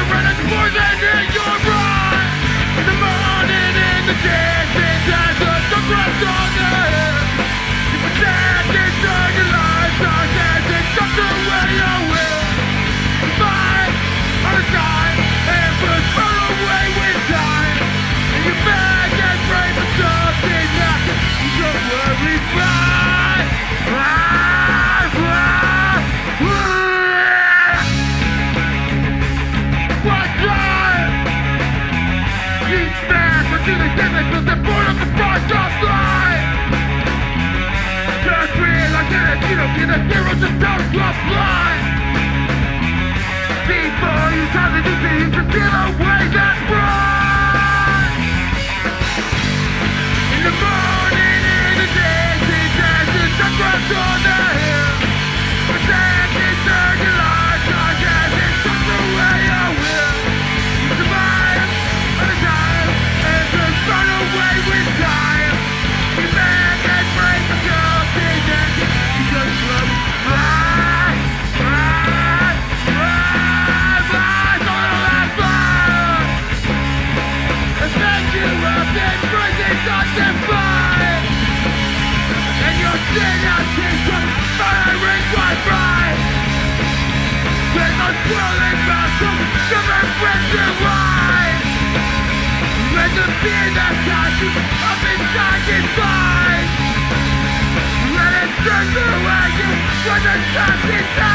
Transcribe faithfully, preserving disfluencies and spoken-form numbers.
red as poison in your eyes. The morning in the distance as the sun crept on the hill. You pretend it's all your life, not as it's just the way you will. Fight on the side and push far away with time. And you beg and pray for something that you don't worry about. Ah, ah, ah. What time? You smash into the damage of the point of the price of life. Just realize that you don't get the heroes of don't drop blind. Before you try to do things to steal away that pride. In the morning, in the distance, as the sun crept on the hill. Pretend it's all your life, not as it's just the way you will. You survive on the time, and just run away with time. You beg and pray for something that you just love. Fly, fly, fly, fly, on the last fire. And then you up and bring it undefined. And your sin out takes a firing quite bright. When the swirling muscles never break your life. When the fear that got you up inside your mind. Let it turn away you when the sun is